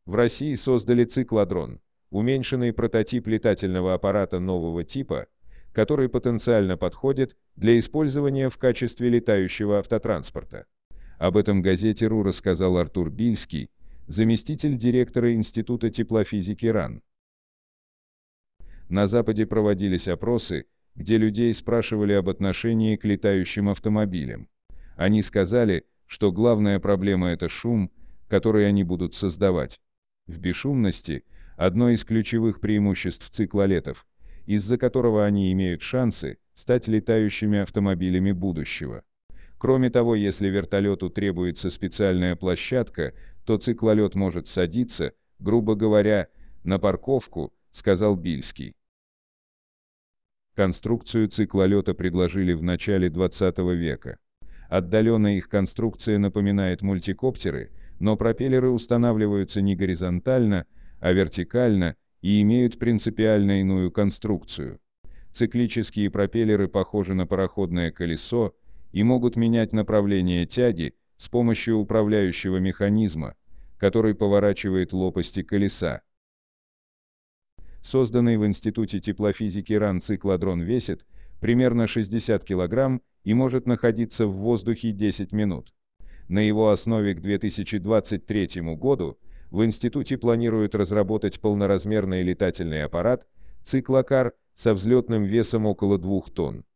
В России создали циклодрон, уменьшенный прототип летательного аппарата нового типа, который потенциально подходит для использования в качестве летающего автотранспорта. Об этом газете РУ рассказал Артур Бильский, заместитель директора Института теплофизики РАН. На Западе проводились опросы, где людей спрашивали об отношении к летающим автомобилям. Они сказали, что главная проблема – это шум, который они будут создавать. В бесшумности – одно из ключевых преимуществ циклолетов, из-за которого они имеют шансы стать летающими автомобилями будущего. Кроме того, если вертолету требуется специальная площадка, то циклолет может садиться, грубо говоря, на парковку, сказал Бильский. Конструкцию циклолета предложили в начале 20 века. Отдаленно их конструкция напоминает мультикоптеры, но пропеллеры устанавливаются не горизонтально, а вертикально и имеют принципиально иную конструкцию. Циклические пропеллеры похожи на пароходное колесо и могут менять направление тяги с помощью управляющего механизма, который поворачивает лопасти колеса. Созданный в Институте теплофизики РАН циклодрон весит примерно 60 кг и может находиться в воздухе 10 минут. На его основе к 2023 году в институте планируют разработать полноразмерный летательный аппарат «Циклокар» со взлетным весом около 2 тонн.